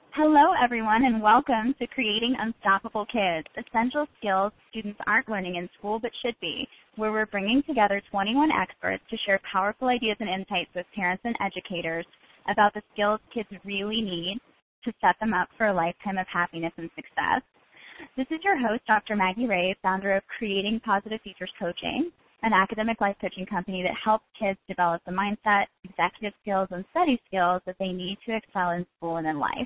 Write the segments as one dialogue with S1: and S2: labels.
S1: Hello, everyone, and welcome to Creating Unstoppable Kids, essential skills students aren't learning in school but should be, where we're bringing together 21 experts to share powerful ideas and insights with parents and educators about the skills kids really need to set them up for a lifetime of happiness and success. This is your host, Dr. Maggie Ray, founder of Creating Positive Futures Coaching, an academic life coaching company that helps kids develop the mindset, executive skills, and study skills that they need to excel in school and in life.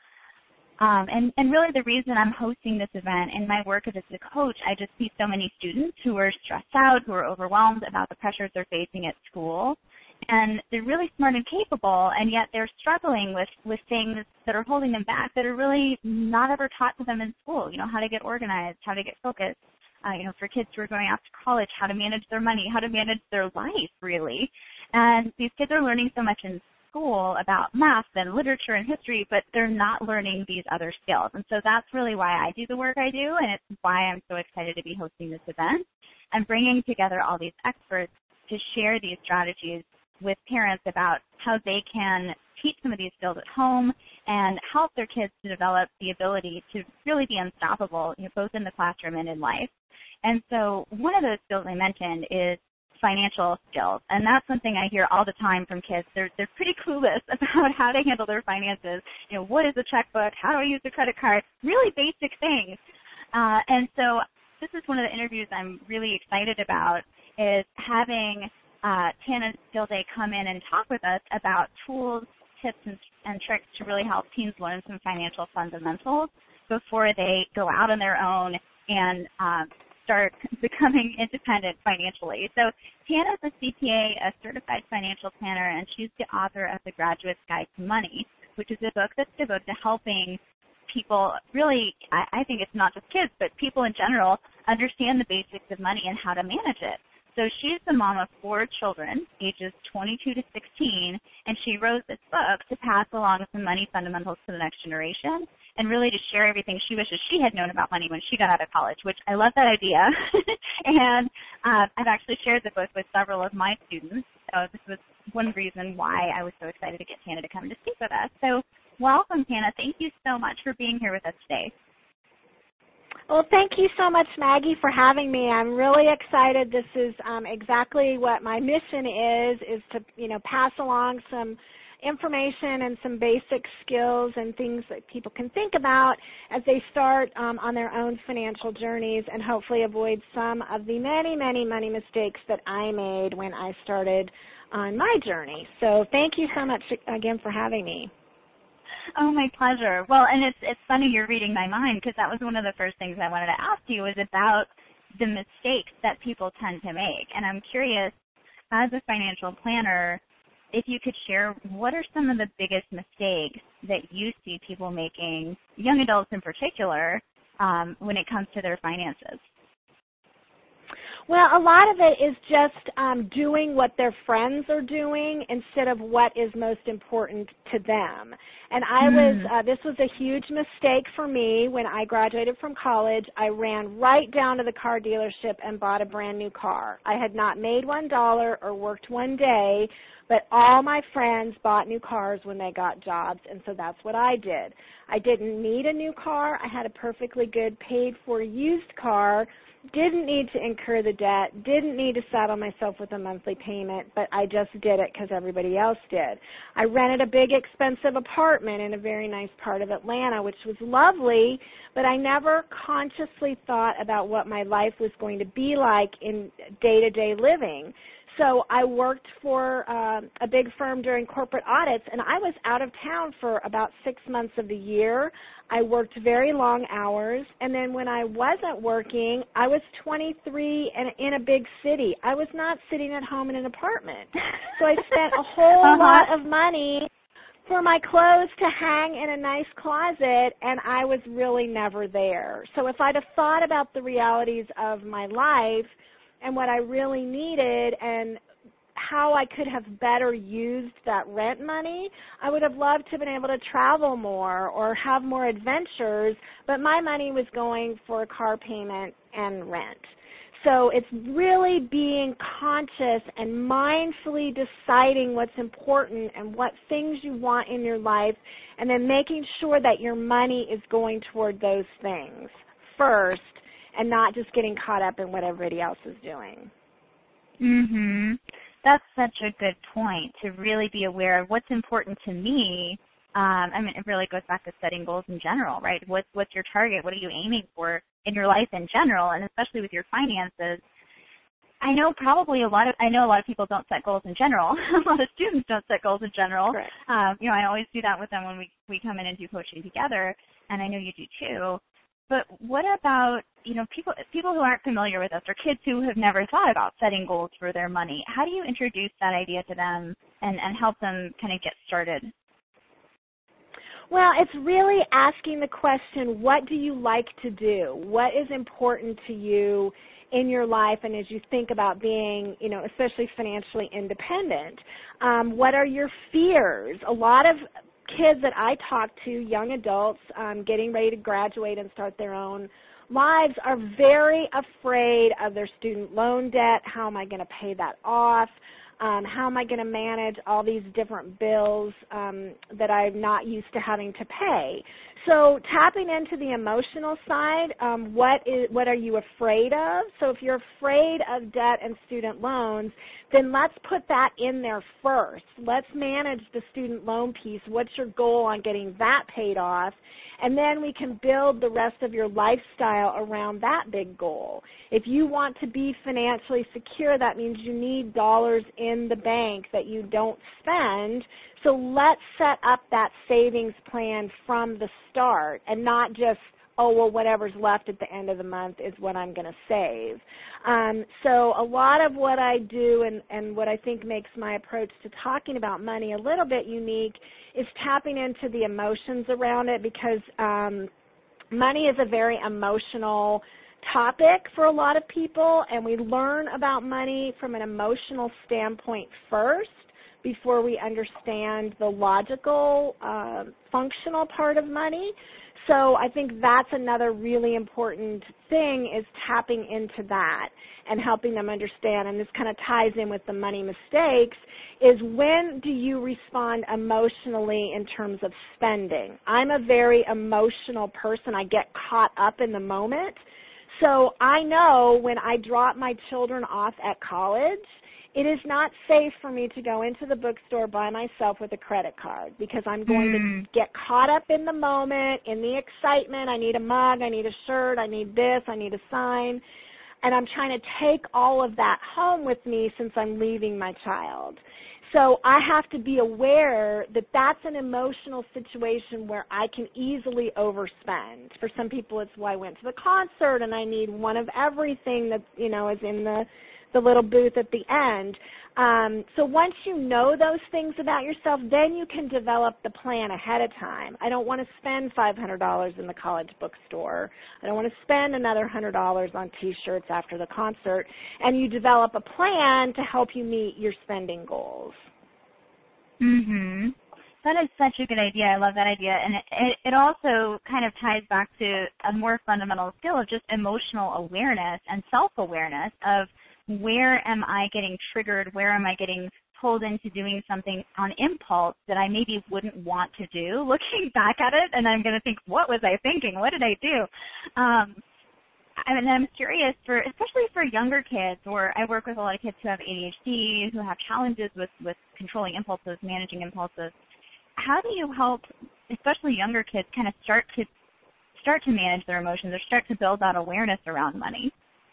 S1: And really the reason I'm hosting this event in my work as a coach, I just see so many students who are stressed out, who are overwhelmed about the pressures they're facing at school. And they're really smart and capable, and yet they're struggling with things that are holding them back that are really not ever taught to them in school. You know, how to get organized, how to get focused. For kids who are going off to college, how to manage their money, how to manage their life, really. And these kids are learning so much in school about math and literature and history, but they're not learning these other skills. And so that's really why I do the work I do, and it's why I'm so excited to be hosting this event and bringing together all these experts to share these strategies with parents about how they can teach some of these skills at home and help their kids to develop the ability to really be unstoppable, both in the classroom and in life. And so one of those skills I mentioned is financial skills, and that's something I hear all the time from kids. They're pretty clueless about how to handle their finances. What is a checkbook? How do I use a credit card? Really basic things. And so this is one of the interviews I'm really excited about, is having Tana Gilday come in and talk with us about tools, tips, and tricks to really help teens learn some financial fundamentals before they go out on their own and start becoming independent financially. So Tana's a CPA, a certified financial planner, and she's the author of The Graduate's Guide to Money, which is a book that's devoted to helping people really, I think it's not just kids, but people in general, understand the basics of money and how to manage it. So she's the mom of 4 children, ages 22 to 16, and she wrote this book to pass along some money fundamentals to the next generation and really to share everything she wishes she had known about money when she got out of college, which I love that idea. And I've actually shared the book with several of my students. So this was one reason why I was so excited to get Tana to come to speak with us. So welcome, Tana. Thank you so much for being here with us today.
S2: Well, thank you so much, Maggie, for having me. I'm really excited. This is exactly what my mission is to, pass along some information and some basic skills and things that people can think about as they start on their own financial journeys and hopefully avoid some of the many, many money mistakes that I made when I started on my journey. So thank you so much again for having me.
S1: Oh, my pleasure. Well, and it's funny you're reading my mind, because that was one of the first things I wanted to ask you was about the mistakes that people tend to make. And I'm curious, as a financial planner, if you could share what are some of the biggest mistakes that you see people making, young adults in particular, when it comes to their finances?
S2: Well, a lot of it is just doing what their friends are doing instead of what is most important to them. And this was a huge mistake for me when I graduated from college. I ran right down to the car dealership and bought a brand new car. I had not made $1 or worked one day, but all my friends bought new cars when they got jobs, and so that's what I did. I didn't need a new car. I had a perfectly good paid-for used car. Didn't need to incur the debt, didn't need to saddle myself with a monthly payment, but I just did it because everybody else did. I rented a big expensive apartment in a very nice part of Atlanta, which was lovely, but I never consciously thought about what my life was going to be like in day-to-day living. So I worked for a big firm during corporate audits, and I was out of town for about 6 months of the year. I worked very long hours, and then when I wasn't working, I was 23 and in a big city. I was not sitting at home in an apartment. So I spent a whole lot of money for my clothes to hang in a nice closet, and I was really never there. So if I'd have thought about the realities of my life and what I really needed and how I could have better used that rent money, I would have loved to have been able to travel more or have more adventures, but my money was going for a car payment and rent. So it's really being conscious and mindfully deciding what's important and what things you want in your life, and then making sure that your money is going toward those things first and not just getting caught up in what everybody else is doing.
S1: That's such a good point, to really be aware of what's important to me. I mean, it really goes back to setting goals in general, right? What's your target? What are you aiming for in your life in general, and especially with your finances? I know a lot of people don't set goals in general. A lot of students don't set goals in general.
S2: Correct.
S1: I always do that with them when we come in and do coaching together, and I know you do too. But what about, people who aren't familiar with us, or kids who have never thought about setting goals for their money? How do you introduce that idea to them and help them kind of get started?
S2: Well, it's really asking the question, what do you like to do? What is important to you in your life, and as you think about being, especially financially independent? What are your fears? A lot of kids that I talk to, young adults getting ready to graduate and start their own lives, are very afraid of their student loan debt. How am I going to pay that off? How am I going to manage all these different bills that I'm not used to having to pay? So tapping into the emotional side, what are you afraid of? So if you're afraid of debt and student loans, then let's put that in there first. Let's manage the student loan piece. What's your goal on getting that paid off? And then we can build the rest of your lifestyle around that big goal. If you want to be financially secure, that means you need dollars in the bank that you don't spend. So let's set up that savings plan from the start and not just, whatever's left at the end of the month is what I'm going to save. So a lot of what I do and what I think makes my approach to talking about money a little bit unique is tapping into the emotions around it, because money is a very emotional topic for a lot of people, and we learn about money from an emotional standpoint first before we understand the logical, functional part of money. So I think that's another really important thing, is tapping into that and helping them understand, and this kind of ties in with the money mistakes, is when do you respond emotionally in terms of spending? I'm a very emotional person. I get caught up in the moment. So I know when I drop my children off at college, it is not safe for me to go into the bookstore by myself with a credit card, because I'm going to get caught up in the moment, in the excitement. I need a mug, I need a shirt, I need this, I need a sign. And I'm trying to take all of that home with me since I'm leaving my child. So I have to be aware that that's an emotional situation where I can easily overspend. For some people, it's why I went to the concert and I need one of everything that, is in the little booth at the end. So once you know those things about yourself, then you can develop the plan ahead of time. I don't want to spend $500 in the college bookstore. I don't want to spend another $100 on T-shirts after the concert. And you develop a plan to help you meet your spending goals.
S1: That is such a good idea. I love that idea. And it also kind of ties back to a more fundamental skill of just emotional awareness and self-awareness of, where am I getting triggered? Where am I getting pulled into doing something on impulse that I maybe wouldn't want to do? Looking back at it, and I'm going to think, what was I thinking? What did I do? And I'm curious, especially for younger kids, or I work with a lot of kids who have ADHD, who have challenges with controlling impulses, managing impulses. How do you help, especially younger kids, kind of start to manage their emotions or start to build that awareness around money?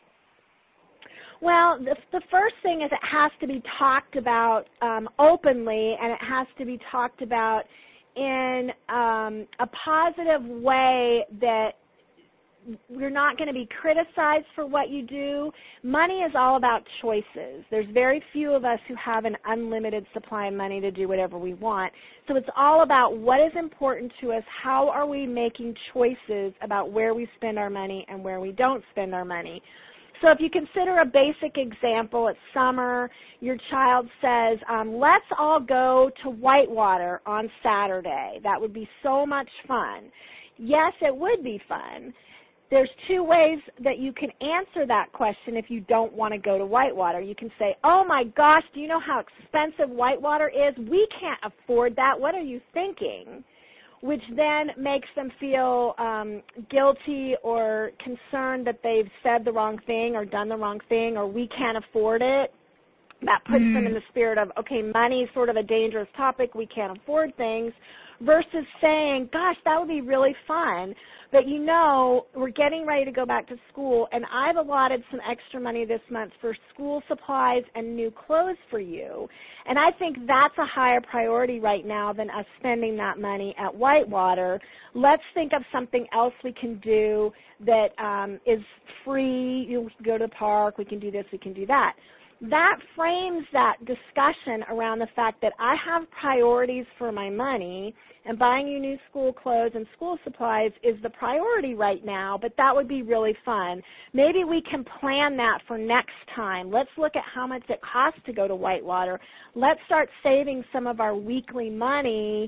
S2: Well, the first thing is it has to be talked about openly, and it has to be talked about in a positive way that we're not going to be criticized for what you do. Money is all about choices. There's very few of us who have an unlimited supply of money to do whatever we want. So it's all about what is important to us, how are we making choices about where we spend our money and where we don't spend our money. So if you consider a basic example, it's summer, your child says, let's all go to Whitewater on Saturday. That would be so much fun. Yes, it would be fun. there's two ways that you can answer that question if you don't want to go to Whitewater. You can say, oh my gosh, do you know how expensive Whitewater is? We can't afford that. What are you thinking? Which then makes them feel guilty or concerned that they've said the wrong thing or done the wrong thing, or we can't afford it. That puts them in the spirit of, okay, money is sort of a dangerous topic, we can't afford things, versus saying, gosh, that would be really fun. But you know, we're getting ready to go back to school, and I've allotted some extra money this month for school supplies and new clothes for you. And I think that's a higher priority right now than us spending that money at Whitewater. Let's think of something else we can do that is free. We can go to the park, we can do this, we can do that. That frames that discussion around the fact that I have priorities for my money, and buying you new school clothes and school supplies is the priority right now, but that would be really fun. Maybe we can plan that for next time. Let's look at how much it costs to go to Whitewater. Let's start saving some of our weekly money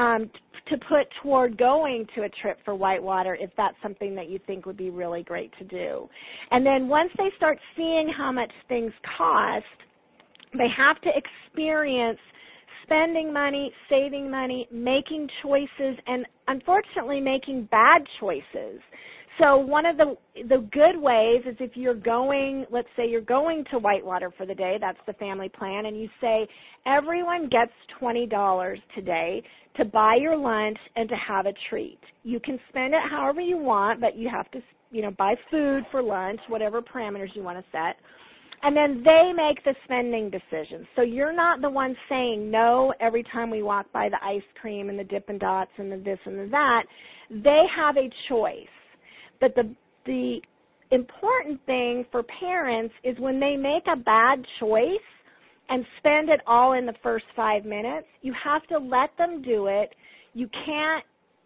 S2: to put toward going to a trip for Whitewater if that's something that you think would be really great to do. And then once they start seeing how much things cost, they have to experience spending money, saving money, making choices, and unfortunately making bad choices. So one of the good ways is if you're going, let's say you're going to Whitewater for the day, that's the family plan, and you say everyone gets $20 today to buy your lunch and to have a treat. You can spend it however you want, but you have to, buy food for lunch, whatever parameters you want to set. And then they make the spending decisions. So you're not the one saying no every time we walk by the ice cream and the Dippin' Dots and the this and the that. They have a choice. But the important thing for parents is when they make a bad choice and spend it all in the first 5 minutes, you have to let them do it. You can't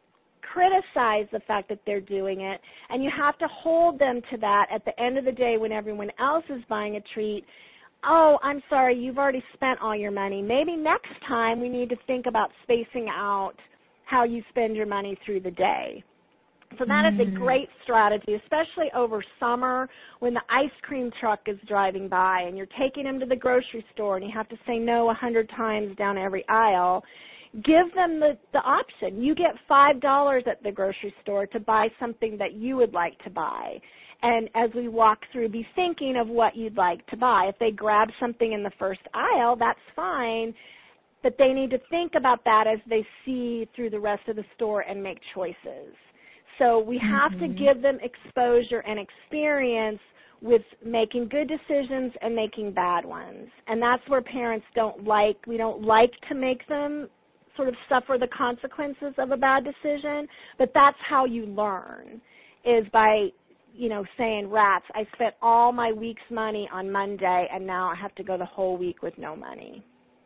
S2: criticize the fact that they're doing it, and you have to hold them to that at the end of the day when everyone else is buying a treat. Oh, I'm sorry, you've already spent all your money. Maybe next time we need to think about spacing out how you spend your money through the day. So that is a great strategy, especially over summer when the ice cream truck is driving by and you're taking them to the grocery store and you have to say no 100 times down every aisle. Give them the option. You get $5 at the grocery store to buy something that you would like to buy. And as we walk through, be thinking of what you'd like to buy. If they grab something in the first aisle, that's fine, but they need to think about that as they see through the rest of the store and make choices. So we have to give them exposure and experience with making good decisions and making bad ones. And that's where parents we don't like to make them sort of suffer the consequences of a bad decision, but that's how you learn, is by, saying, rats, I spent all my week's money on Monday and now I have to go the whole week with no money.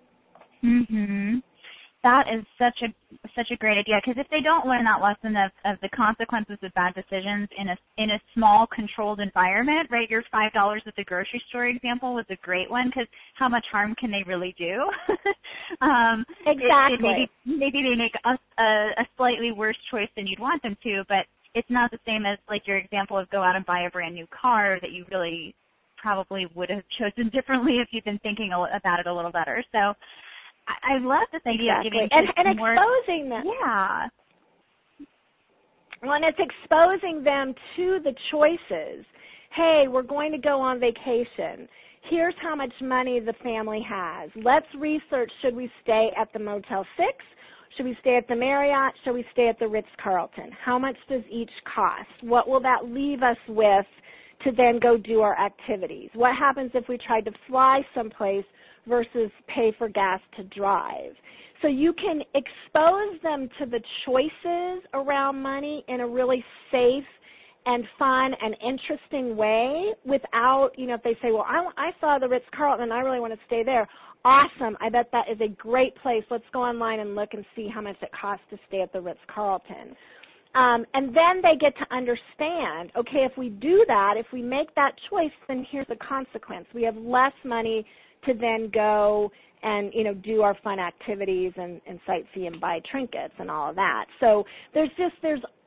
S1: That is such a great idea, because if they don't learn that lesson of the consequences of bad decisions in a small controlled environment, right? Your $5 at the grocery store example was a great one, because how much harm can they really do?
S2: Exactly.
S1: Maybe they make a slightly worse choice than you'd want them to, but it's not the same as like your example of go out and buy a brand new car that you really probably would have chosen differently if you'd been thinking about it a little better. So I love this idea of giving kids
S2: and
S1: more,
S2: exposing them.
S1: Yeah.
S2: Well, and it's exposing them to the choices. Hey, we're going to go on vacation. Here's how much money the family has. Let's research, should we stay at the Motel 6? Should we stay at the Marriott? Should we stay at the Ritz-Carlton? How much does each cost? What will that leave us with to then go do our activities? What happens if we tried to fly someplace versus pay for gas to drive? So you can expose them to the choices around money in a really safe and fun and interesting way without, if they say, well, I saw the Ritz-Carlton and I really want to stay there. Awesome. I bet that is a great place. Let's go online and look and see how much it costs to stay at the Ritz-Carlton. And then they get to understand, okay, if we do that, if we make that choice, then here's the consequence. We have less money to then go and, do our fun activities and sightsee and buy trinkets and all of that. So there's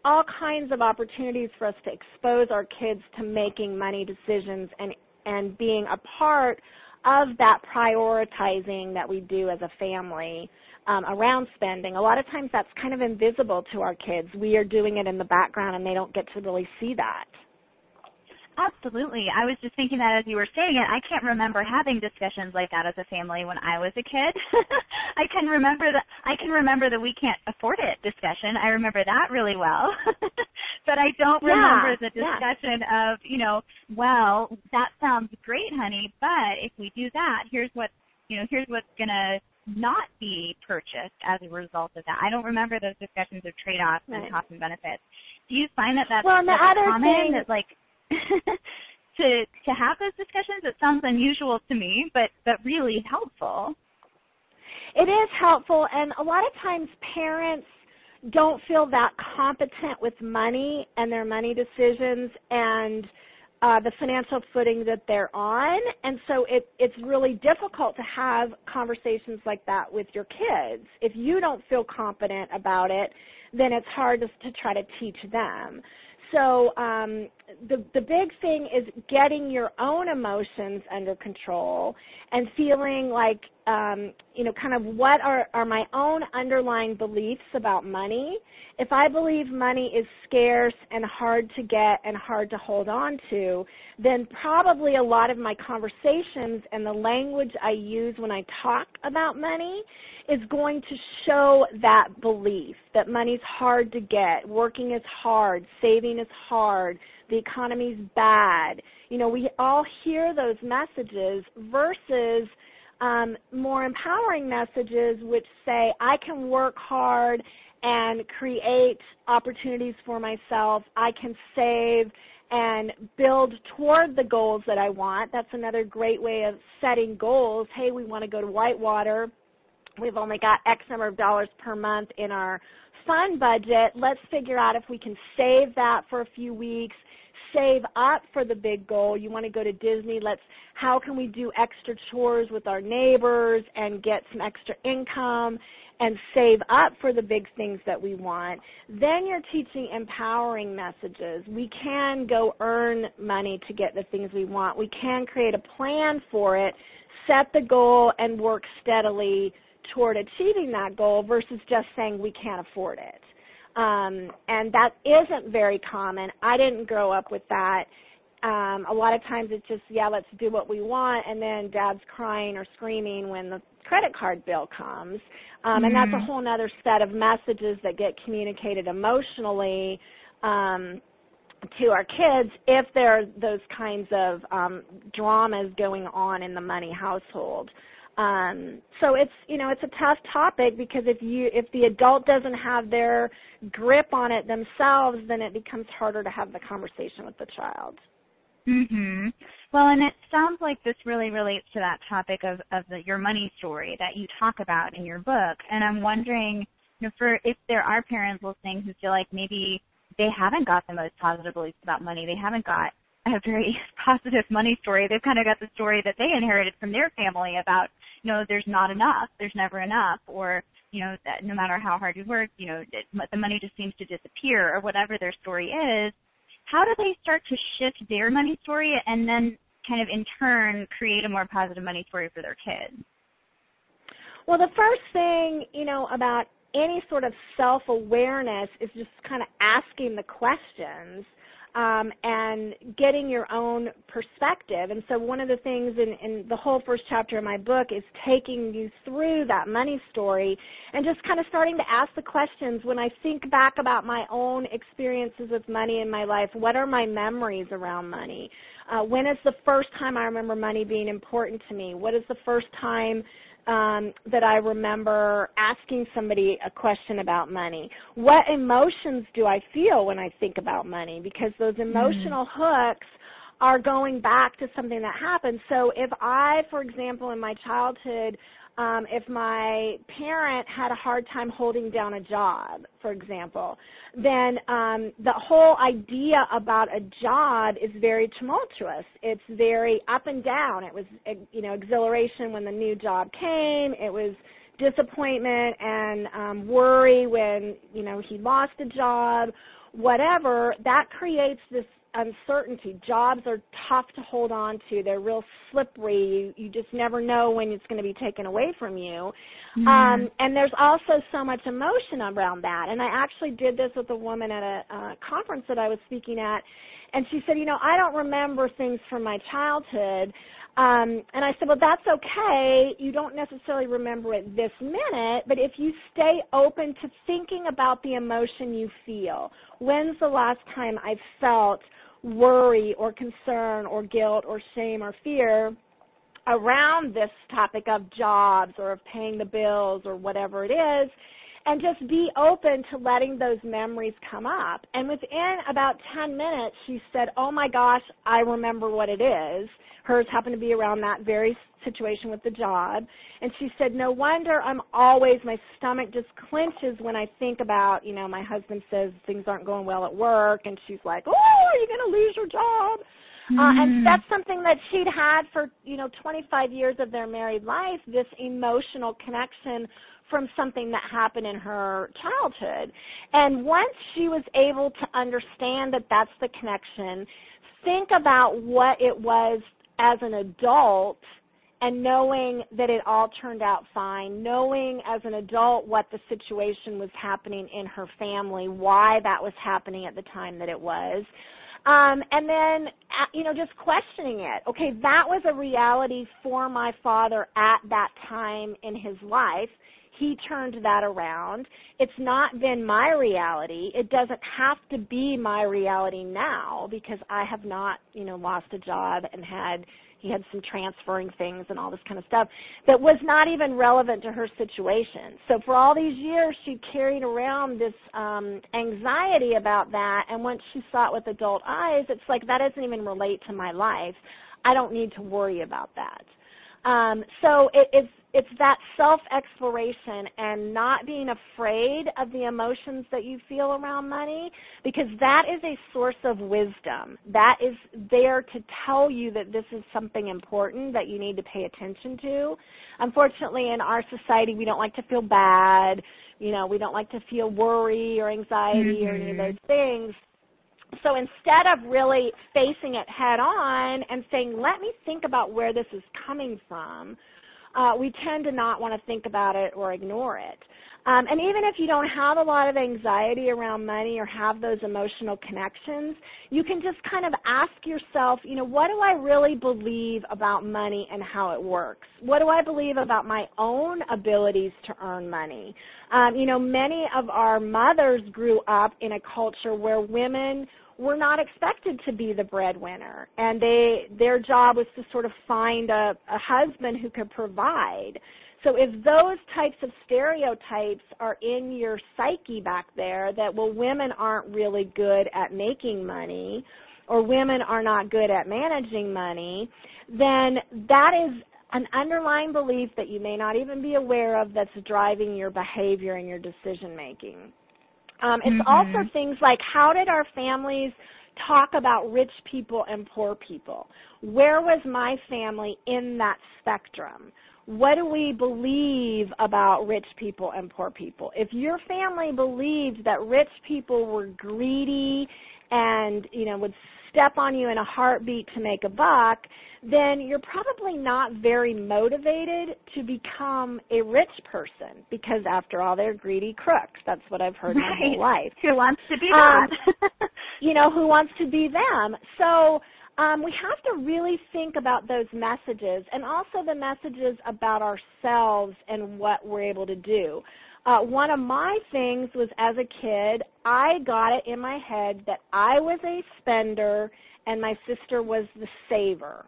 S2: all kinds of opportunities for us to expose our kids to making money decisions and being a part of that prioritizing that we do as a family around spending. A lot of times that's kind of invisible to our kids. We are doing it in the background and they don't get to really see that.
S1: Absolutely. I was just thinking that as you were saying it, I can't remember having discussions like that as a family when I was a kid. I can remember the we can't afford it discussion. I remember that really well. But I don't remember the discussion of, well, that sounds great, honey, but if we do that, here's what's going to not be purchased as a result of that. I don't remember those discussions of trade-offs and costs and benefits. Do you find that that's common, that like to have those discussions? It sounds unusual to me, but really helpful.
S2: It is helpful, and a lot of times parents don't feel that competent with money and their money decisions and the financial footing that they're on, and so it's really difficult to have conversations like that with your kids. If you don't feel competent about it, then it's hard to try to teach them. So the big thing is getting your own emotions under control and feeling like, kind of what are my own underlying beliefs about money. If I believe money is scarce and hard to get and hard to hold on to, then probably a lot of my conversations and the language I use when I talk about money is going to show that belief that money's hard to get, working is hard, saving is hard, the economy's bad. We all hear those messages versus more empowering messages which say I can work hard and create opportunities for myself. I can save and build toward the goals that I want. That's another great way of setting goals. Hey, we want to go to Whitewater. We've only got X number of dollars per month in our fund budget. Let's figure out if we can save that for a few weeks, save up for the big goal. You want to go to Disney. How can we do extra chores with our neighbors and get some extra income and save up for the big things that we want? Then you're teaching empowering messages. We can go earn money to get the things we want. We can create a plan for it, set the goal, and work steadily toward achieving that goal versus just saying we can't afford it. And that isn't very common. I didn't grow up with that. A lot of times it's just, let's do what we want, and then Dad's crying or screaming when the credit card bill comes. And that's a whole other set of messages that get communicated emotionally to our kids if there are those kinds of dramas going on in the money household. So it's a tough topic because if the adult doesn't have their grip on it themselves, then it becomes harder to have the conversation with the child.
S1: Mhm. Well, and it sounds like this really relates to that topic of your money story that you talk about in your book. And I'm wondering, if there are parents listening who feel like maybe they haven't got the most positive beliefs about money, they haven't got a very positive money story. They've kind of got the story that they inherited from their family about, there's not enough, there's never enough, or, that no matter how hard you work, the money just seems to disappear, or whatever their story is. How do they start to shift their money story and then kind of in turn create a more positive money story for their kids?
S2: Well, the first thing, about any sort of self-awareness is just kind of asking the questions and getting your own perspective. And so one of the things in the whole first chapter of my book is taking you through that money story and just kind of starting to ask the questions. When I think back about my own experiences with money in my life, what are my memories around money? When is the first time I remember money being important to me? What is the first time that I remember asking somebody a question about money? What emotions do I feel when I think about money? Because those emotional hooks are going back to something that happened. So if I, for example, in my childhood, if my parent had a hard time holding down a job, for example, then the whole idea about a job is very tumultuous. It's very up and down. It was, exhilaration when the new job came. It was disappointment and worry when, he lost a job. whatever, that creates this uncertainty. Jobs are tough to hold on to. They're real slippery. You just never know when it's going to be taken away from you. And there's also so much emotion around that. And I actually did this with a woman at a conference that I was speaking at, and she said, I don't remember things from my childhood. And I said, well, that's okay. You don't necessarily remember it this minute, but if you stay open to thinking about the emotion you feel, when's the last time I felt worry or concern or guilt or shame or fear around this topic of jobs or of paying the bills or whatever it is, and just be open to letting those memories come up. And within about 10 minutes, she said, oh my gosh, I remember what it is. Hers happened to be around that very situation with the job. And she said, no wonder my stomach just clenches when I think about, my husband says things aren't going well at work, and she's like, oh, are you going to lose your job? And that's something that she'd had for, 25 years of their married life, this emotional connection from something that happened in her childhood. And once she was able to understand that that's the connection, think about what it was as an adult and knowing that it all turned out fine, knowing as an adult what the situation was happening in her family, why that was happening at the time that it was. And then, just questioning it. Okay, that was a reality for my father at that time in his life. He turned that around. It's not been my reality. It doesn't have to be my reality now because I have not, lost a job and he had some transferring things and all this kind of stuff that was not even relevant to her situation. So for all these years, she carried around this anxiety about that, and once she saw it with adult eyes, it's like that doesn't even relate to my life. I don't need to worry about that. So it's that self-exploration and not being afraid of the emotions that you feel around money, because that is a source of wisdom. That is there to tell you that this is something important that you need to pay attention to. Unfortunately, in our society, we don't like to feel bad. We don't like to feel worry or anxiety or any of those things. So instead of really facing it head on and saying, let me think about where this is coming from, we tend to not want to think about it or ignore it. And even if you don't have a lot of anxiety around money or have those emotional connections, you can just kind of ask yourself, what do I really believe about money and how it works? What do I believe about my own abilities to earn money? Many of our mothers grew up in a culture where women were not expected to be the breadwinner, and their job was to sort of find a husband who could provide. So if those types of stereotypes are in your psyche back there, that, women aren't really good at making money or women are not good at managing money, then that is an underlying belief that you may not even be aware of that's driving your behavior and your decision making. It's also things like, how did our families talk about rich people and poor people? Where was my family in that spectrum? What do we believe about rich people and poor people? If your family believed that rich people were greedy and, would step on you in a heartbeat to make a buck, then you're probably not very motivated to become a rich person because, after all, they're greedy crooks. That's what I've heard my whole life.
S1: Who wants to be them?
S2: Who wants to be them? So we have to really think about those messages and also the messages about ourselves and what we're able to do. One of my things was, as a kid, I got it in my head that I was a spender and my sister was the saver.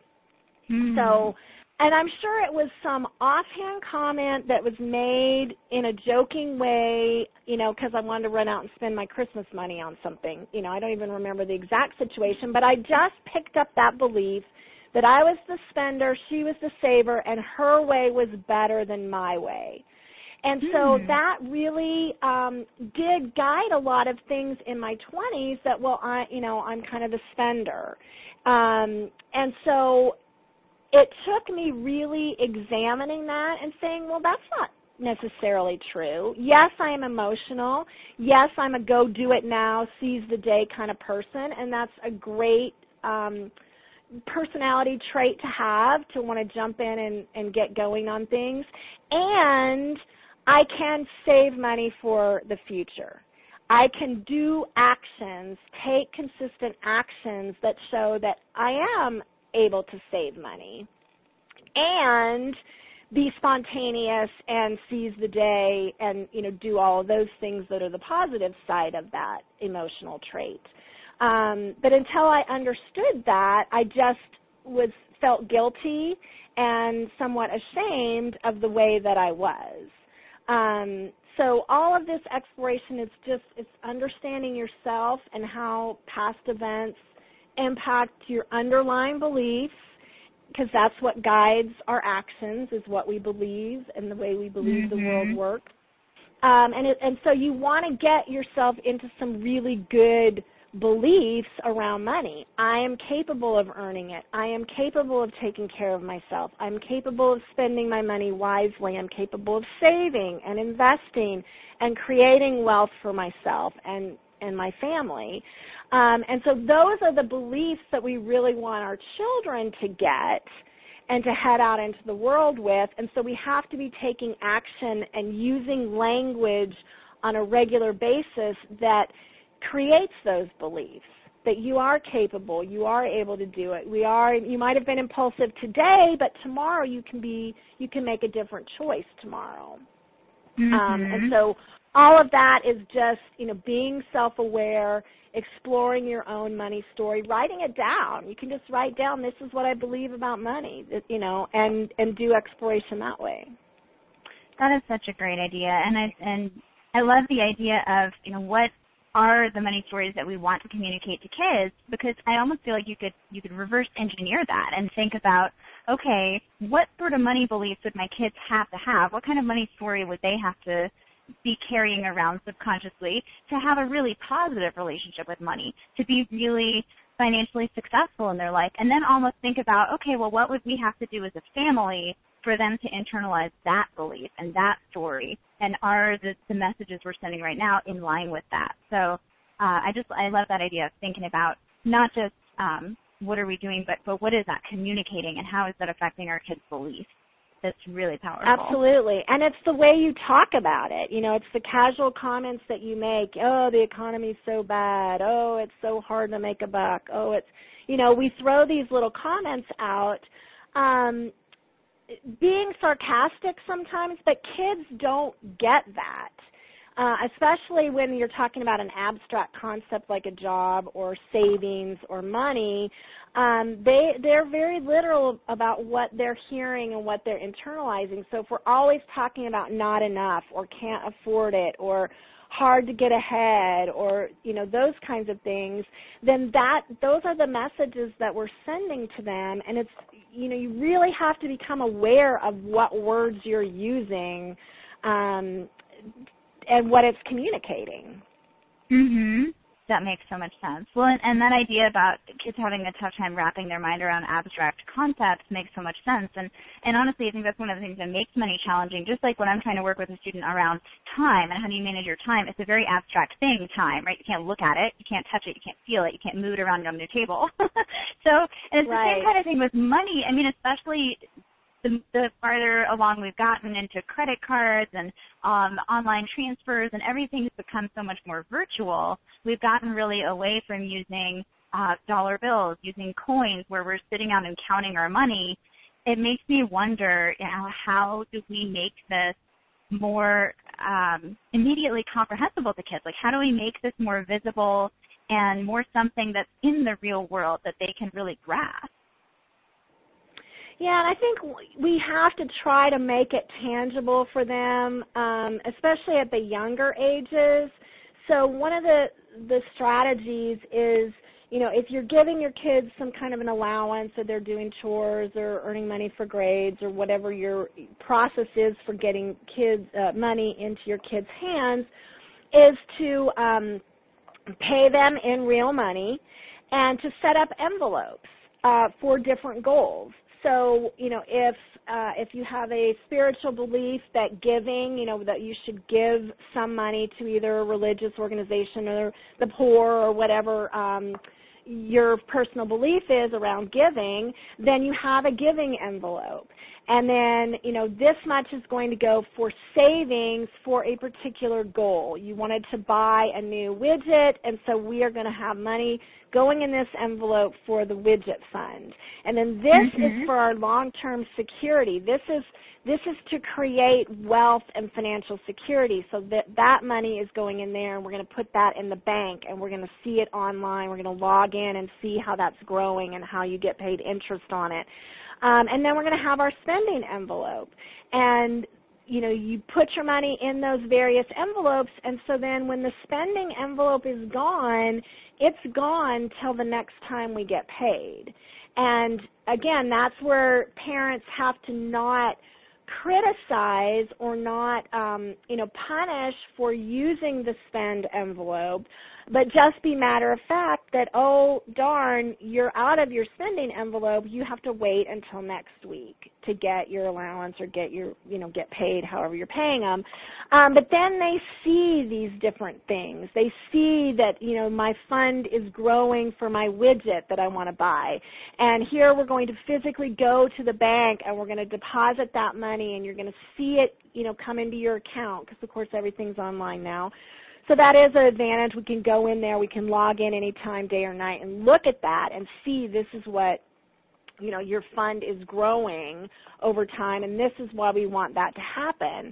S2: So, and I'm sure it was some offhand comment that was made in a joking way, because I wanted to run out and spend my Christmas money on something. I don't even remember the exact situation, but I just picked up that belief that I was the spender, she was the saver, and her way was better than my way. And so that really did guide a lot of things in my 20s that, I'm kind of a spender. And so it took me really examining that and saying, well, that's not necessarily true. Yes, I am emotional. Yes, I'm a go do it now, seize the day kind of person, and that's a great personality trait to have, to want to jump in and get going on things. And I can save money for the future. I can do actions, take consistent actions that show that I am able to save money and be spontaneous and seize the day and, do all of those things that are the positive side of that emotional trait. But until I understood that, I just felt guilty and somewhat ashamed of the way that I was. So all of this exploration is it's understanding yourself and how past events impact your underlying beliefs, because that's what guides our actions, is what we believe and the way we believe the world works. And so you want to get yourself into some really good beliefs around money. I am capable of earning it. I am capable of taking care of myself. I'm capable of spending my money wisely. I'm capable of saving and investing and creating wealth for myself and my family. And so those are the beliefs that we really want our children to get and to head out into the world with. And so we have to be taking action and using language on a regular basis that creates those beliefs, that you are capable, you are able to do it. You might have been impulsive today, but tomorrow you can make a different choice tomorrow. And so all of that is just, being self-aware, exploring your own money story, writing it down. You can just write down, this is what I believe about money, and do exploration that way.
S1: That is such a great idea, and I love the idea of, what are the money stories that we want to communicate to kids, because I almost feel like you could reverse engineer that and think about, okay, what sort of money beliefs would my kids have to have? What kind of money story would they have to be carrying around subconsciously to have a really positive relationship with money, to be really financially successful in their life? And then almost think about, okay, well, what would we have to do as a family for them to internalize that belief and that story? And are the messages we're sending right now in line with that? So I love that idea of thinking about not just what are we doing, but what is that communicating and how is that affecting our kids' beliefs? That's really powerful.
S2: Absolutely. And it's the way you talk about it. It's the casual comments that you make. Oh, the economy's so bad. Oh, it's so hard to make a buck. Oh, it's, we throw these little comments out. Being sarcastic sometimes, but kids don't get that, especially when you're talking about an abstract concept like a job or savings or money. They're very literal about what they're hearing and what they're internalizing. So if we're always talking about not enough or can't afford it or hard to get ahead or, those kinds of things, then those are the messages that we're sending to them. And it's, you really have to become aware of what words you're using and what it's communicating.
S1: That makes so much sense. Well, and that idea about kids having a tough time wrapping their mind around abstract concepts makes so much sense. And honestly, I think that's one of the things that makes money challenging. Just like when I'm trying to work with a student around time and how do you manage your time, it's a very abstract thing, time, right? You can't look at it, you can't touch it, you can't feel it, you can't move it around on your table. And it's the same kind of thing with money. I mean, especially the farther along we've gotten into credit cards and online transfers and everything's become so much more virtual, we've gotten really away from using dollar bills, using coins where we're sitting out and counting our money. It makes me wonder, how do we make this more immediately comprehensible to kids? Like, how do we make this more visible and more something that's in the real world that they can really grasp?
S2: Yeah, and I think we have to try to make it tangible for them, especially at the younger ages. So one of the strategies is, if you're giving your kids some kind of an allowance or they're doing chores or earning money for grades or whatever your process is for getting kids money into your kids' hands, is to pay them in real money and to set up envelopes for different goals. So, if you have a spiritual belief that giving, that you should give some money to either a religious organization or the poor or whatever your personal belief is around giving, then you have a giving envelope. And then, this much is going to go for savings for a particular goal. You wanted to buy a new widget, and so we are going to have money going in this envelope for the widget fund. And then this is for our long-term security. This is to create wealth and financial security, so that money is going in there, and we're going to put that in the bank, and we're going to see it online. We're going to log in and see how that's growing and how you get paid interest on it. And then we're going to have our spending envelope. And, you put your money in those various envelopes, and so then when the spending envelope is gone, it's gone till the next time we get paid. And, again, that's where parents have to not criticize or not, punish for using the spend envelope, but just be matter of fact that, oh, darn, you're out of your spending envelope. You have to wait until next week to get your allowance or get paid however you're paying them. But then they see these different things. They see that, my fund is growing for my widget that I want to buy. And here we're going to physically go to the bank and we're going to deposit that money, and you're going to see it, come into your account because, of course, everything's online now. So that is an advantage. We can go in there. We can log in anytime, day or night, and look at that and see this is what, your fund is growing over time, and this is why we want that to happen.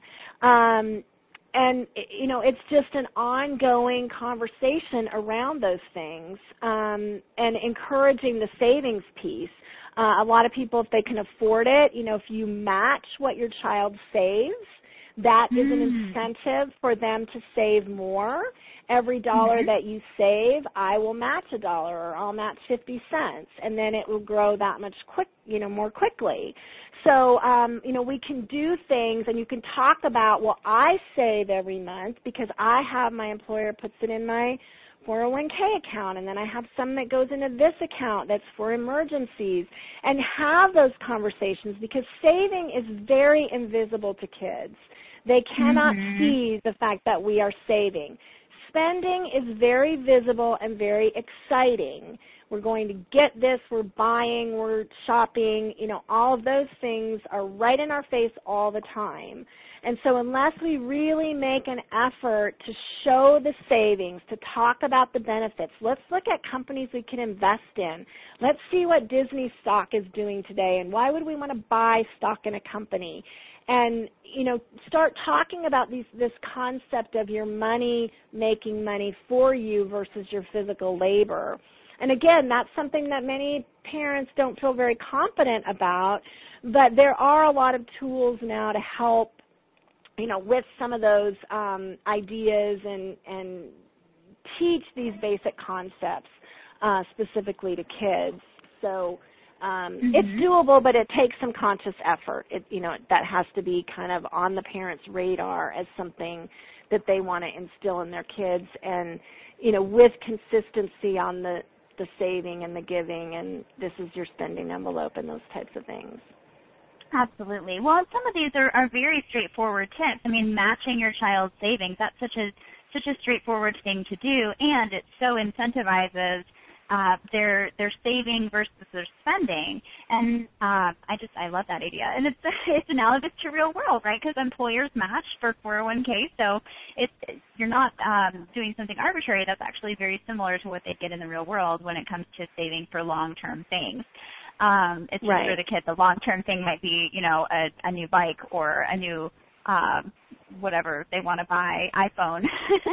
S2: And, it's just an ongoing conversation around those things and encouraging the savings piece. A lot of people, if they can afford it, if you match what your child saves, that is an incentive for them to save more. Every dollar that you save, I will match $1 or I'll match 50 cents, and then it will grow that much more quickly. So, we can do things, and you can talk about, well, I save every month because my employer puts it in my 401k account, and then I have some that goes into this account that's for emergencies, and have those conversations, because saving is very invisible to kids. They cannot see the fact that we are saving. Spending is very visible and very exciting. We're going to get this, we're buying, we're shopping, all of those things are right in our face all the time. And so unless we really make an effort to show the savings, to talk about the benefits, let's look at companies we can invest in. Let's see what Disney stock is doing today, and why would we want to buy stock in a company? And, start talking about this concept of your money making money for you versus your physical labor. And again, that's something that many parents don't feel very confident about, but there are a lot of tools now to help, with some of those ideas and teach these basic concepts specifically to kids. So it's doable, but it takes some conscious effort. That has to be kind of on the parents' radar as something that they want to instill in their kids, and, with consistency on the saving and the giving, and this is your spending envelope and those types of things.
S1: Absolutely. Well, some of these are very straightforward tips. I mean, matching your child's savings, that's such a straightforward thing to do, and it so incentivizes their saving versus their spending. And I love that idea. And it's analogous to real world, right? Because employers match for 401k, so you're not doing something arbitrary. That's actually very similar to what they get in the real world when it comes to saving for long-term things. It's just for the kid, the long-term thing might be, a new bike or a new whatever they want to buy, iPhone,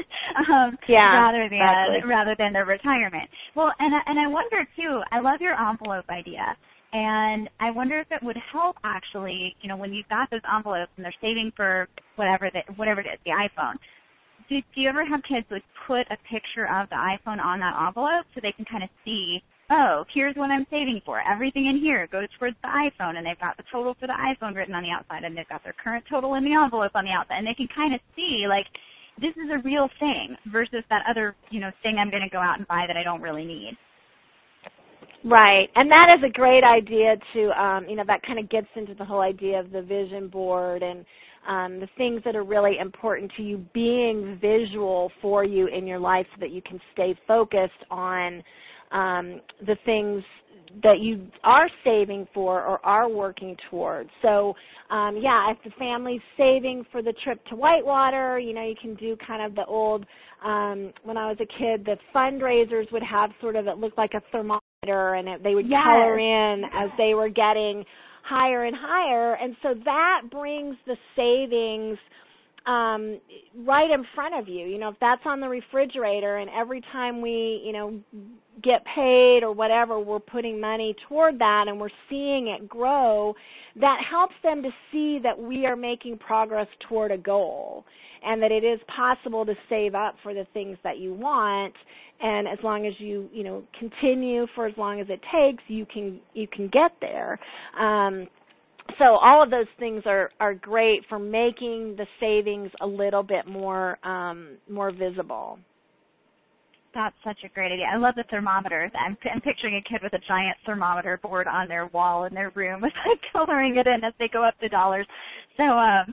S1: rather than their retirement. Well, and I wonder too, I love your envelope idea, and I wonder if it would help actually, when you've got those envelopes and they're saving for whatever it is, the iPhone. Do you ever have kids put a picture of the iPhone on that envelope so they can kind of see, oh, here's what I'm saving for. Everything in here goes towards the iPhone, and they've got the total for the iPhone written on the outside, and they've got their current total in the envelope on the outside, and they can kind of see, this is a real thing versus that other, thing I'm going to go out and buy that I don't really need.
S2: Right, and that is a great idea to, that kind of gets into the whole idea of the vision board and the things that are really important to you being visual for you in your life so that you can stay focused on the things that you are saving for or are working towards. So, if the family's saving for the trip to Whitewater, you can do kind of the old, when I was a kid, the fundraisers would have sort of, it looked like a thermometer, and they would color in as they were getting higher and higher. And so that brings the savings right in front of you. If that's on the refrigerator and every time we, get paid or whatever, we're putting money toward that and we're seeing it grow, that helps them to see that we are making progress toward a goal and that it is possible to save up for the things that you want. And as long as you, continue for as long as it takes, you can get there. So all of those things are great for making the savings a little bit more visible.
S1: That's such a great idea. I love the thermometers. I'm picturing a kid with a giant thermometer board on their wall in their room with coloring it in as they go up the dollars. So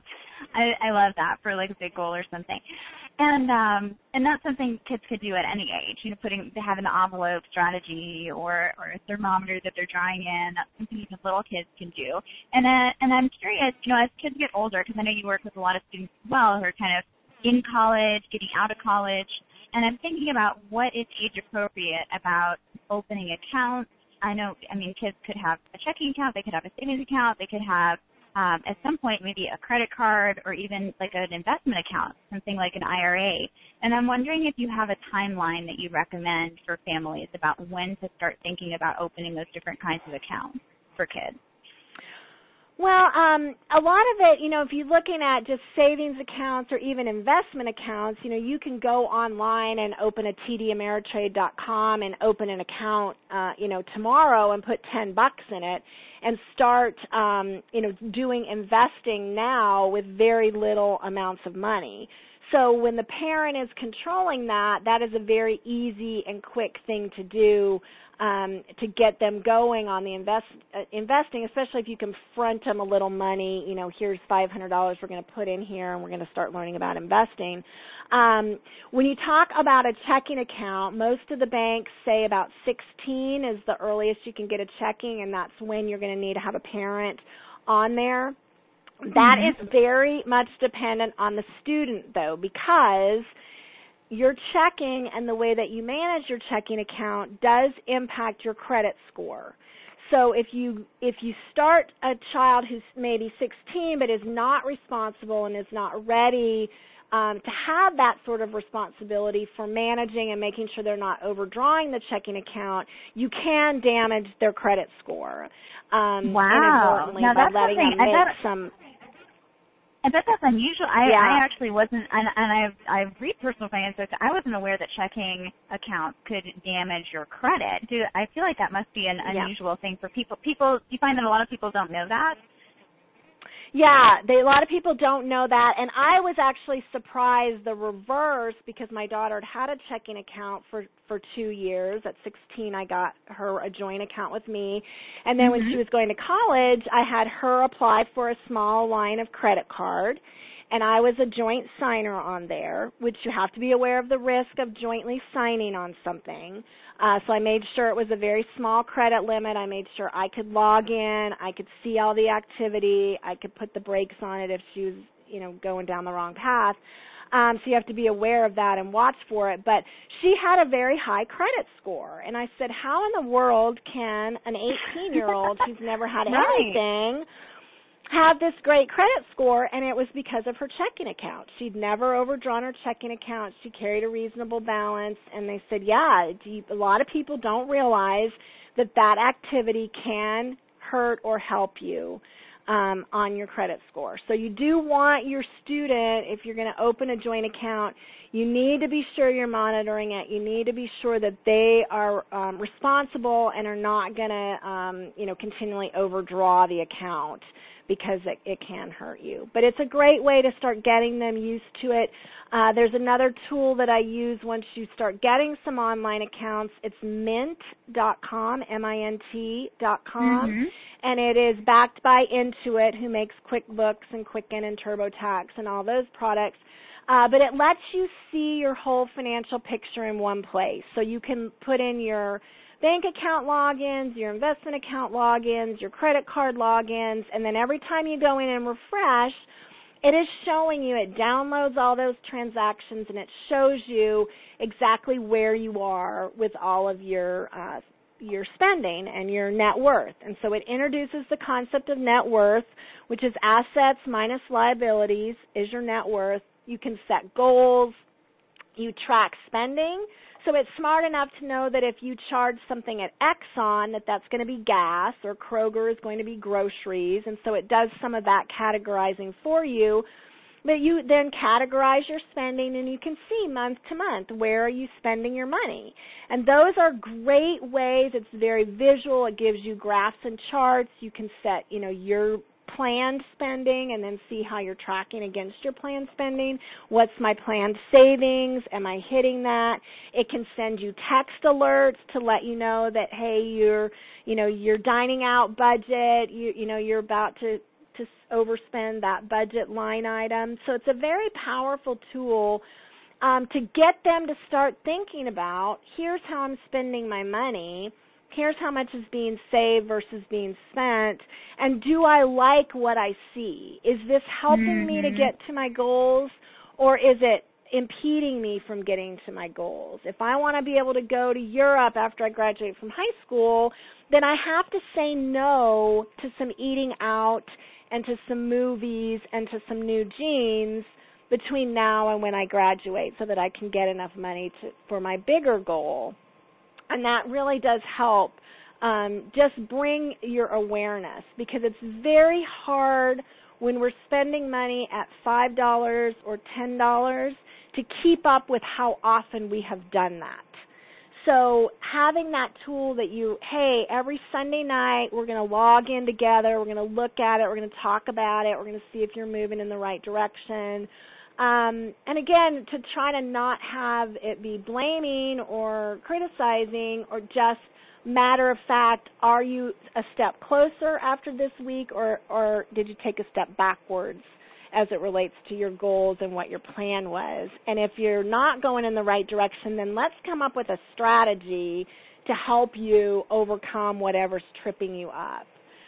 S1: I love that for like a big goal or something. And that's something kids could do at any age. Having an envelope strategy or a thermometer that they're drawing in. That's something even little kids can do. And I'm curious, as kids get older, because I know you work with a lot of students as well who are kind of in college, getting out of college. And I'm thinking about what is age appropriate about opening accounts. Kids could have a checking account, they could have a savings account, they could have at some point maybe a credit card or even like an investment account, something like an IRA. And I'm wondering if you have a timeline that you recommend for families about when to start thinking about opening those different kinds of accounts for kids.
S2: Well, a lot of it, if you're looking at just savings accounts or even investment accounts, you can go online and open a tdameritrade.com and open an account, tomorrow and put $10 in it and start, doing investing now with very little amounts of money. So when the parent is controlling that, that is a very easy and quick thing to do to get them going on the investing, especially if you can front them a little money. Here's $500 we're going to put in here, and we're going to start learning about investing. When you talk about a checking account, most of the banks say about 16 is the earliest you can get a checking, and that's when you're going to need to have a parent on there. That is very much dependent on the student, though, because your checking and the way that you manage your checking account does impact your credit score. So if you start a child who's maybe 16 but is not responsible and is not ready to have that sort of responsibility for managing and making sure they're not overdrawing the checking account, you can damage their credit score. Inadvertently
S1: now,
S2: by letting them make some.
S1: I bet that's unusual. I actually wasn't, and I read personal finance books. I wasn't aware that checking accounts could damage your credit. I feel like that must be an unusual thing for people. Do you find that a lot of people don't know that?
S2: Yeah, a lot of people don't know that, and I was actually surprised the reverse because my daughter had a checking account for 2 years. At 16, I got her a joint account with me, and then when she was going to college, I had her apply for a small line of credit card, and I was a joint signer on there, which you have to be aware of the risk of jointly signing on something. So I made sure it was a very small credit limit. I made sure I could log in, I could see all the activity, I could put the brakes on it if she was, going down the wrong path. So you have to be aware of that and watch for it. But she had a very high credit score. And I said, how in the world can an 18-year-old who's never had anything have this great credit score? And it was because of her checking account. She'd never overdrawn her checking account. She carried a reasonable balance. And they said, a lot of people don't realize that activity can hurt or help you on your credit score. So you do want your student, if you're going to open a joint account, you need to be sure you're monitoring it. You need to be sure that they are responsible and are not going to, continually overdraw the account, because it can hurt you. But it's a great way to start getting them used to it. There's another tool that I use once you start getting some online accounts. It's mint.com, mint.com, and it is backed by Intuit, who makes QuickBooks and Quicken and TurboTax and all those products. But it lets you see your whole financial picture in one place. So you can put in your bank account logins, your investment account logins, your credit card logins, and then every time you go in and refresh, it is showing you, it downloads all those transactions, and it shows you exactly where you are with all of your spending and your net worth. And so it introduces the concept of net worth, which is assets minus liabilities is your net worth. You can set goals. You track spending. So it's smart enough to know that if you charge something at Exxon, that's going to be gas, or Kroger is going to be groceries, and so it does some of that categorizing for you. But you then categorize your spending, and you can see month to month, where are you spending your money? And those are great ways. It's very visual. It gives you graphs and charts. You can set, your planned spending and then see how you're tracking against your planned spending. What's my planned savings? Am I hitting that? It can send you text alerts to let you know that, hey, your dining out budget, you're about to overspend that budget line item. So it's a very powerful tool to get them to start thinking about, here's how I'm spending my money. Here's how much is being saved versus being spent, and do I like what I see? Is this helping me to get to my goals, or is it impeding me from getting to my goals? If I want to be able to go to Europe after I graduate from high school, then I have to say no to some eating out and to some movies and to some new jeans between now and when I graduate so that I can get enough money for my bigger goal. And that really does help just bring your awareness, because it's very hard when we're spending money at $5 or $10 to keep up with how often we have done that. So having that tool that every Sunday night we're going to log in together, we're going to look at it, we're going to talk about it, we're going to see if you're moving in the right direction. And again, to try to not have it be blaming or criticizing, or just matter of fact, are you a step closer after this week, or did you take a step backwards as it relates to your goals and what your plan was? And if you're not going in the right direction, then let's come up with a strategy to help you overcome whatever's tripping you up.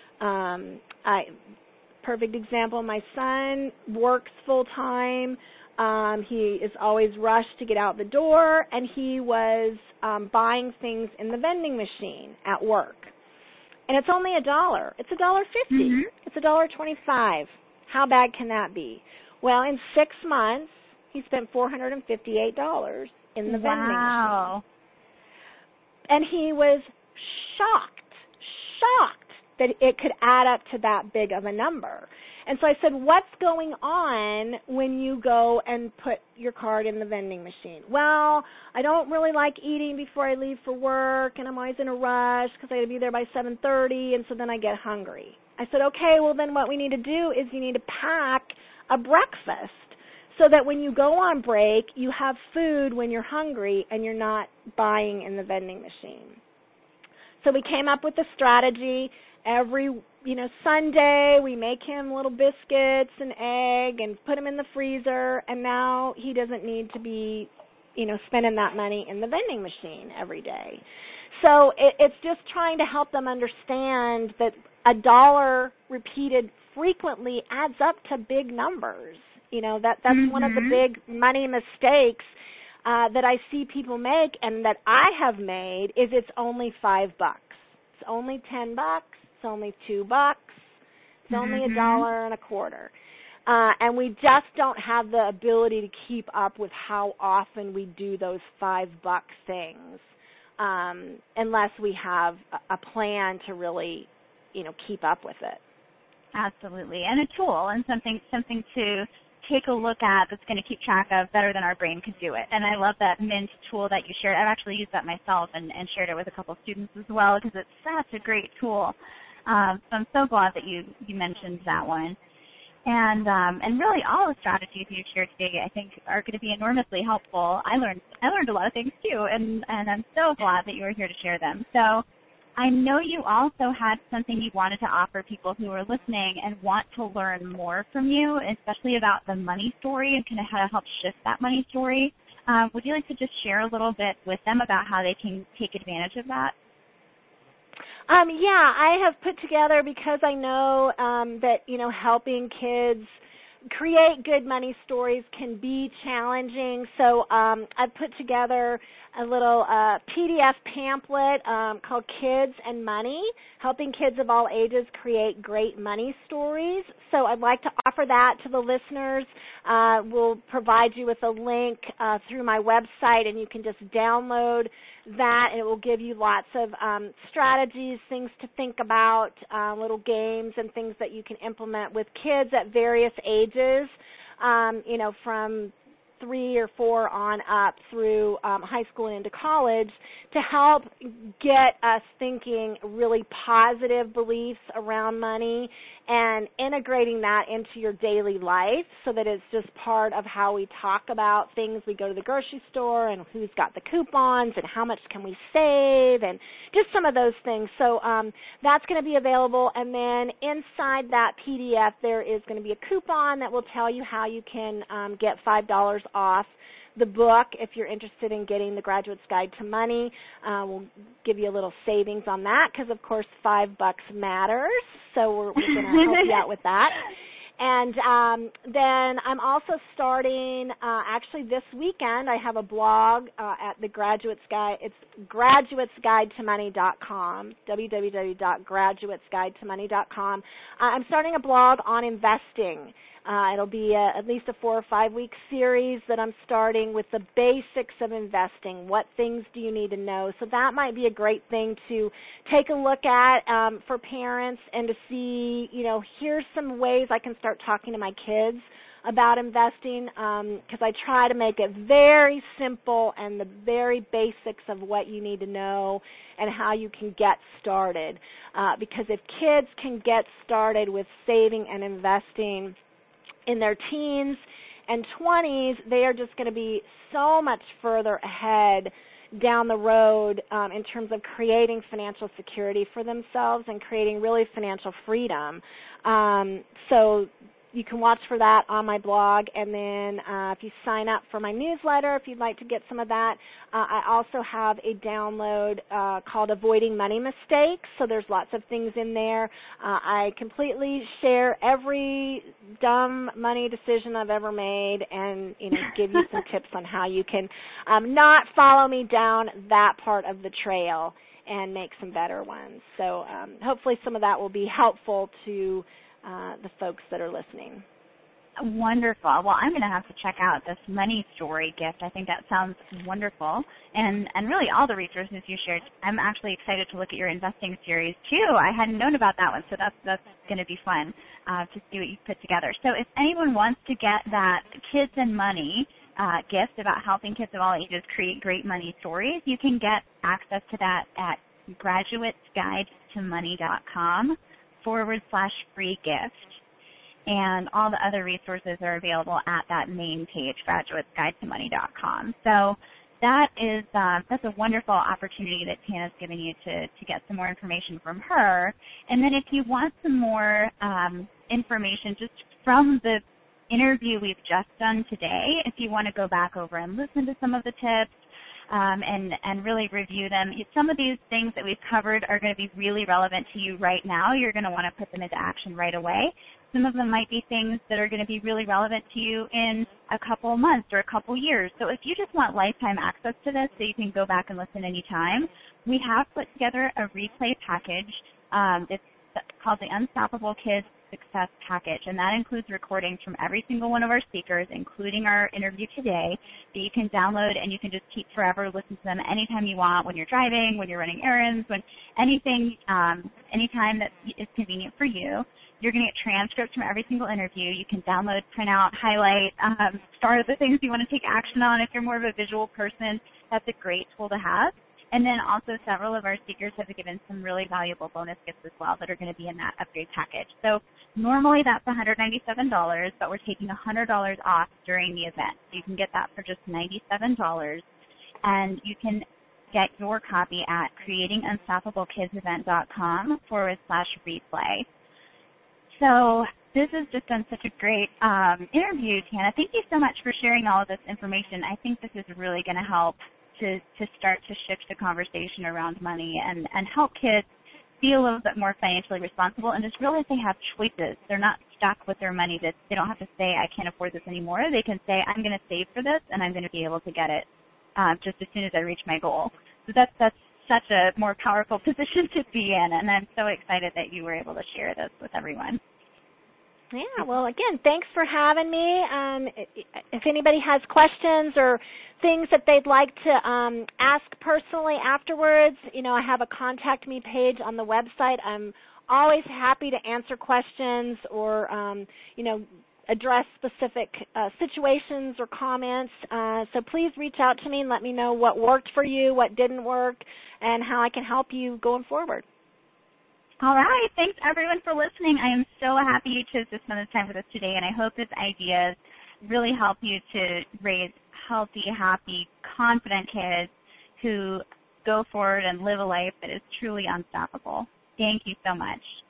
S2: Perfect example, my son works full-time. He is always rushed to get out the door, and he was buying things in the vending machine at work. And it's only $1. It's $1.50. It's $1.25. How bad can that be? Well, in 6 months, he spent $458 in the vending machine. And he was shocked that it could add up to that big of a number. And so I said, what's going on when you go and put your card in the vending machine? Well, I don't really like eating before I leave for work, and I'm always in a rush because I got to be there by 7:30, and so then I get hungry. I said, okay, well then what we need to do is you need to pack a breakfast so that when you go on break, you have food when you're hungry and you're not buying in the vending machine. So we came up with a strategy. Every, Sunday we make him little biscuits and egg and put him in the freezer, and now he doesn't need to be, spending that money in the vending machine every day. So it's just trying to help them understand that $1 repeated frequently adds up to big numbers. That's one of the big money mistakes that I see people make, and that I have made, is it's only $5. It's only $10. It's only $2. It's only $1.25. And we just don't have the ability to keep up with how often we do those $5 things, unless we have a plan to really, keep up with it.
S1: Absolutely, and a tool and something to take a look at that's going to keep track of better than our brain could do it. And I love that Mint tool that you shared. I've actually used that myself and shared it with a couple of students as well, because it's such a great tool. So I'm so glad that you mentioned that one. And really all the strategies you shared today I think are going to be enormously helpful. I learned a lot of things too, and I'm so glad that you were here to share them. So I know you also had something you wanted to offer people who are listening and want to learn more from you, especially about the money story and kind of how to help shift that money story. Would you like to just share a little bit with them about how they can take advantage of that?
S2: Yeah, I have put together, because I know that, helping kids create good money stories can be challenging. So I've put together a little PDF pamphlet called Kids and Money, helping kids of all ages create great money stories. So I'd like to offer that to the listeners. We'll provide you with a link through my website, and you can just download that, and it will give you lots of strategies, things to think about, little games and things that you can implement with kids at various ages, from 3 or 4 on up through high school and into college, to help get us thinking really positive beliefs around money and integrating that into your daily life so that it's just part of how we talk about things. We go to the grocery store and who's got the coupons and how much can we save and just some of those things. So that's going to be available. And then inside that PDF there is going to be a coupon that will tell you how you can get $5 off the book if you're interested in getting the Graduate's Guide to Money. We'll give you a little savings on that because, of course, $5 matters. So we're going to help you out with that. And then I'm also starting, actually this weekend, I have a blog at the Graduate's Guide. It's graduatesguidetomoney.com, www.graduatesguidetomoney.com. I'm starting a blog on investing. It'll be at least a 4 or 5 week series that I'm starting with the basics of investing. What things do you need to know? So that might be a great thing to take a look at for parents and to see, here's some ways I can start talking to my kids about investing, because I try to make it very simple and the very basics of what you need to know and how you can get started. Because if kids can get started with saving and investing in their teens and 20s, they are just going to be so much further ahead down the road in terms of creating financial security for themselves and creating really financial freedom. So you can watch for that on my blog, and then if you sign up for my newsletter, if you'd like to get some of that, I also have a download called Avoiding Money Mistakes, so there's lots of things in there. I completely share every dumb money decision I've ever made and give you some tips on how you can not follow me down that part of the trail and make some better ones. So hopefully some of that will be helpful to the folks that are listening.
S1: Wonderful. Well, I'm going to have to check out this money story gift. I think that sounds wonderful. And really all the resources you shared. I'm actually excited to look at your investing series too. I hadn't known about that one, so that's going to be fun to see what you've put together. So if anyone wants to get that Kids and Money gift about helping kids of all ages create great money stories, you can get access to that at graduatesguidetomoney.com/free gift. And all the other resources are available at that main page, graduatesguidetomoney.com. So that's a wonderful opportunity that Tana's given you to get some more information from her. And then if you want some more information just from the interview we've just done today, if you want to go back over and listen to some of the tips, and really review them. Some of these things that we've covered are going to be really relevant to you right now. You're going to want to put them into action right away. Some of them might be things that are going to be really relevant to you in a couple months or a couple years. So if you just want lifetime access to this so you can go back and listen anytime, we have put together a replay package. It's called the Unstoppable Kids Success Package, and that includes recordings from every single one of our speakers, including our interview today, that you can download and you can just keep forever, listen to them anytime you want, when you're driving, when you're running errands, anytime that is convenient for you. You're going to get transcripts from every single interview. You can download, print out, highlight, start the things you want to take action on. If you're more of a visual person, that's a great tool to have. And then also several of our speakers have given some really valuable bonus gifts as well that are going to be in that upgrade package. So normally that's $197, but we're taking $100 off during the event. So you can get that for just $97, and you can get your copy at creatingunstoppablekidsevent.com/replay. So this has just been such a great interview, Tana. Thank you so much for sharing all of this information. I think this is really going to help to start to shift the conversation around money and help kids be a little bit more financially responsible and just realize they have choices. They're not stuck with their money. That they don't have to say, I can't afford this anymore. They can say, I'm going to save for this, and I'm going to be able to get it just as soon as I reach my goal. So that's such a more powerful position to be in, and I'm so excited that you were able to share this with everyone.
S2: Yeah, well, again, thanks for having me. If anybody has questions or things that they'd like to ask personally afterwards, I have a contact me page on the website. I'm always happy to answer questions or, address specific situations or comments. So please reach out to me and let me know what worked for you, what didn't work, and how I can help you going forward.
S1: All right. Thanks, everyone, for listening. I am so happy you chose to spend this time with us today, and I hope these ideas really help you to raise healthy, happy, confident kids who go forward and live a life that is truly unstoppable. Thank you so much.